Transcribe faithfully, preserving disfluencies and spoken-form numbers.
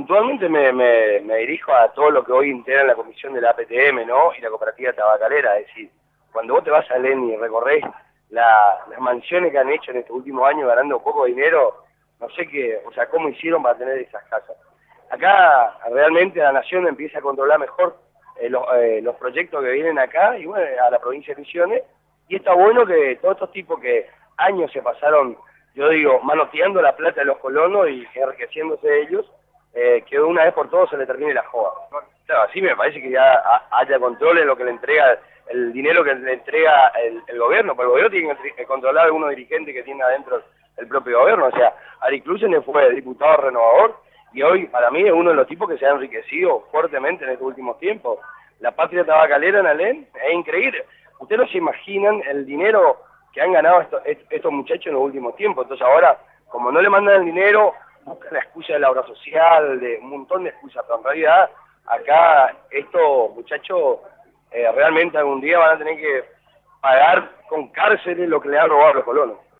puntualmente me, me, me dirijo a todo lo que hoy integra la comisión de la A P T M, ¿no? Y la cooperativa tabacalera, es decir, cuando vos te vas a Alén y recorrés la, las mansiones que han hecho en estos últimos años ganando poco dinero, no sé qué, o sea, cómo hicieron para tener esas casas. Acá realmente la nación empieza a controlar mejor eh, los, eh, los proyectos que vienen acá y bueno, a la provincia de Misiones, y está bueno que todos estos tipos que años se pasaron, yo digo, manoteando la plata de los colonos y enriqueciéndose de ellos, eh, que de una vez por todas se le termine la joda. Claro, así me parece que ya haya control en lo que le entrega, el dinero que le entrega el, el gobierno, porque el gobierno tiene que controlar a algunos dirigentes que tiene adentro el propio gobierno. O sea, Ari Clusen fue diputado renovador y hoy para mí es uno de los tipos que se ha enriquecido fuertemente en estos últimos tiempos. La patria tabacalera en Alén es increíble. Ustedes no se imaginan el dinero que han ganado estos, estos muchachos en los últimos tiempos. Entonces ahora, como no le mandan el dinero, buscan la excusa de la obra social, de un montón de excusas, pero en realidad acá estos muchachos eh, realmente algún día van a tener que pagar con cárceles lo que le han robado a los colonos.